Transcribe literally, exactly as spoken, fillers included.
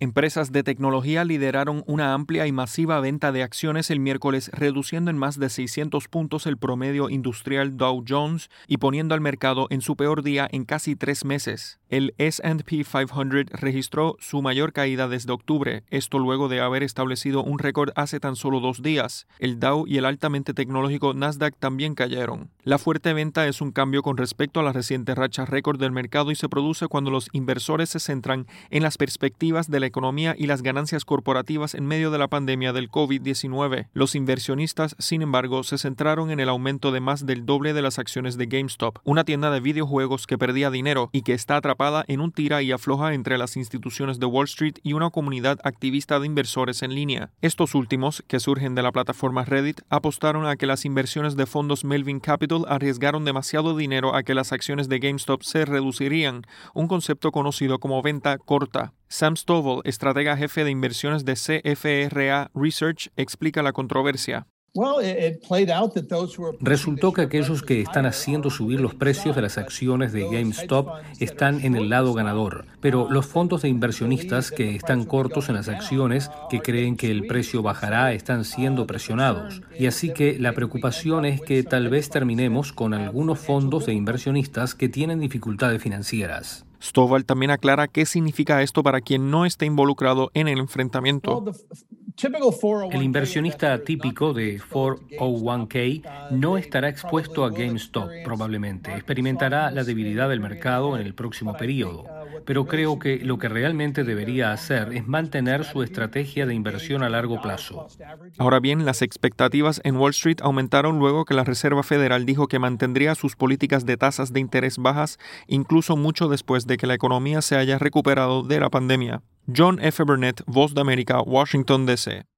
Empresas de tecnología lideraron una amplia y masiva venta de acciones el miércoles, reduciendo en más de seiscientos puntos el promedio industrial Dow Jones y poniendo al mercado en su peor día en casi tres meses. El ese and pe quinientos registró su mayor caída desde octubre, esto luego de haber establecido un récord hace tan solo dos días. El Dow y el altamente tecnológico Nasdaq también cayeron. La fuerte venta es un cambio con respecto a la reciente racha récord del mercado y se produce cuando los inversores se centran en las perspectivas de la economía y las ganancias corporativas en medio de la pandemia del covid diecinueve. Los inversionistas, sin embargo, se centraron en el aumento de más del doble de las acciones de GameStop, una tienda de videojuegos que perdía dinero y que está atrapada en un tira y afloja entre las instituciones de Wall Street y una comunidad activista de inversores en línea. Estos últimos, que surgen de la plataforma Reddit, apostaron a que las inversiones de fondos Melvin Capital arriesgaron demasiado dinero a que las acciones de GameStop se reducirían, un concepto conocido como venta corta. Sam Stovall, estratega jefe de inversiones de C F R A Research, explica la controversia. Resultó que aquellos que están haciendo subir los precios de las acciones de GameStop están en el lado ganador, pero los fondos de inversionistas que están cortos en las acciones, que creen que el precio bajará, están siendo presionados. Y así que la preocupación es que tal vez terminemos con algunos fondos de inversionistas que tienen dificultades financieras. Stovall también aclara qué significa esto para quien no esté involucrado en el enfrentamiento. El inversionista típico de cuatro oh uno k no estará expuesto a GameStop probablemente. Experimentará la debilidad del mercado en el próximo periodo. Pero creo que lo que realmente debería hacer es mantener su estrategia de inversión a largo plazo. Ahora bien, las expectativas en Wall Street aumentaron luego que la Reserva Federal dijo que mantendría sus políticas de tasas de interés bajas, incluso mucho después de que la economía se haya recuperado de la pandemia. John F. Burnett, Voz de América, Washington, D C